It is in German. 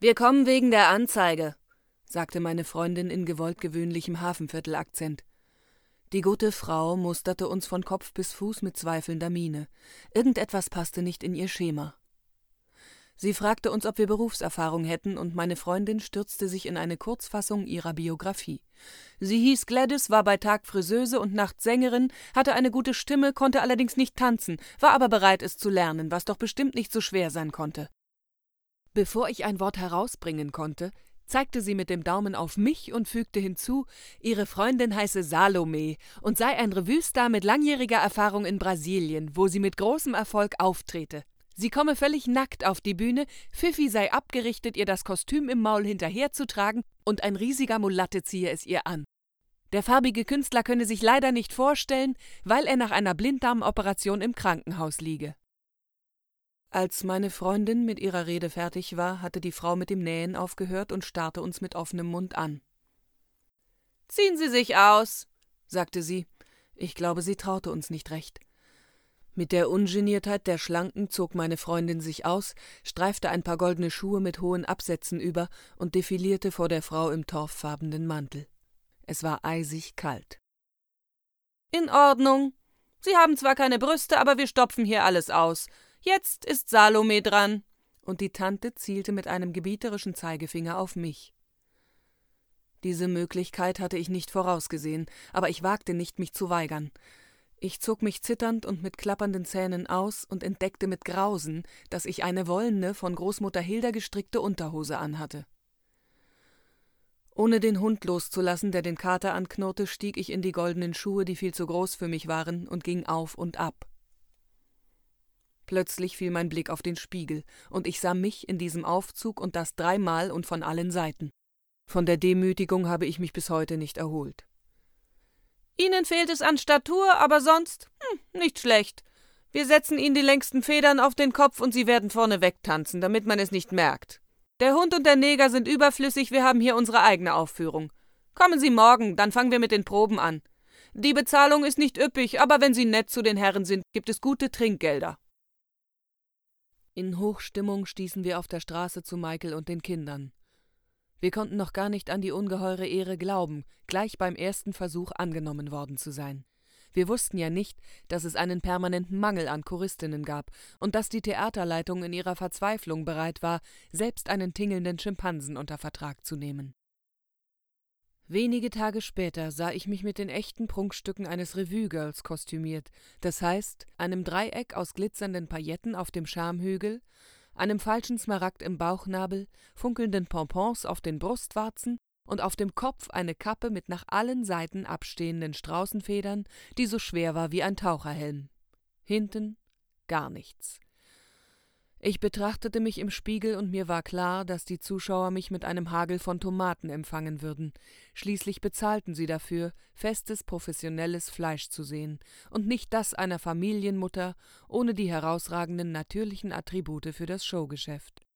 »Wir kommen wegen der Anzeige«, sagte meine Freundin in gewollt gewöhnlichem Hafenviertel-Akzent. Die gute Frau musterte uns von Kopf bis Fuß mit zweifelnder Miene. Irgendetwas passte nicht in ihr Schema. Sie fragte uns, ob wir Berufserfahrung hätten, und meine Freundin stürzte sich in eine Kurzfassung ihrer Biografie. Sie hieß Gladys, war bei Tag Friseuse und nachts Sängerin, hatte eine gute Stimme, konnte allerdings nicht tanzen, war aber bereit, es zu lernen, was doch bestimmt nicht so schwer sein konnte. Bevor ich ein Wort herausbringen konnte, zeigte sie mit dem Daumen auf mich und fügte hinzu, ihre Freundin heiße Salome und sei ein Revue-Star mit langjähriger Erfahrung in Brasilien, wo sie mit großem Erfolg auftrete. Sie komme völlig nackt auf die Bühne, Pfiffi sei abgerichtet, ihr das Kostüm im Maul hinterherzutragen, und ein riesiger Mulatte ziehe es ihr an. Der farbige Künstler könne sich leider nicht vorstellen, weil er nach einer Blinddarmoperation im Krankenhaus liege. Als meine Freundin mit ihrer Rede fertig war, hatte die Frau mit dem Nähen aufgehört und starrte uns mit offenem Mund an. »Ziehen Sie sich aus«, sagte sie. Ich glaube, sie traute uns nicht recht. Mit der Ungeniertheit der Schlanken zog meine Freundin sich aus, streifte ein paar goldene Schuhe mit hohen Absätzen über und defilierte vor der Frau im torffarbenen Mantel. Es war eisig kalt. »In Ordnung. Sie haben zwar keine Brüste, aber wir stopfen hier alles aus. Jetzt ist Salome dran.« Und die Tante zielte mit einem gebieterischen Zeigefinger auf mich. Diese Möglichkeit hatte ich nicht vorausgesehen, aber ich wagte nicht, mich zu weigern. Ich zog mich zitternd und mit klappernden Zähnen aus und entdeckte mit Grausen, dass ich eine wollene, von Großmutter Hilda gestrickte Unterhose anhatte. Ohne den Hund loszulassen, der den Kater anknurrte, stieg ich in die goldenen Schuhe, die viel zu groß für mich waren, und ging auf und ab. Plötzlich fiel mein Blick auf den Spiegel, und ich sah mich in diesem Aufzug und das 3-mal und von allen Seiten. Von der Demütigung habe ich mich bis heute nicht erholt. »Ihnen fehlt es an Statur, aber sonst, nicht schlecht. Wir setzen Ihnen die längsten Federn auf den Kopf und Sie werden vorne wegtanzen, damit man es nicht merkt. Der Hund und der Neger sind überflüssig, wir haben hier unsere eigene Aufführung. Kommen Sie morgen, dann fangen wir mit den Proben an. Die Bezahlung ist nicht üppig, aber wenn Sie nett zu den Herren sind, gibt es gute Trinkgelder.« In Hochstimmung stießen wir auf der Straße zu Michael und den Kindern. Wir konnten noch gar nicht an die ungeheure Ehre glauben, gleich beim ersten Versuch angenommen worden zu sein. Wir wussten ja nicht, dass es einen permanenten Mangel an Choristinnen gab und dass die Theaterleitung in ihrer Verzweiflung bereit war, selbst einen tingelnden Schimpansen unter Vertrag zu nehmen. Wenige Tage später sah ich mich mit den echten Prunkstücken eines Revue-Girls kostümiert, das heißt, einem Dreieck aus glitzernden Pailletten auf dem Schamhügel, einem falschen Smaragd im Bauchnabel, funkelnden Pompons auf den Brustwarzen und auf dem Kopf eine Kappe mit nach allen Seiten abstehenden Straußenfedern, die so schwer war wie ein Taucherhelm. Hinten gar nichts. Ich betrachtete mich im Spiegel und mir war klar, dass die Zuschauer mich mit einem Hagel von Tomaten empfangen würden. Schließlich bezahlten sie dafür, festes, professionelles Fleisch zu sehen und nicht das einer Familienmutter ohne die herausragenden natürlichen Attribute für das Showgeschäft.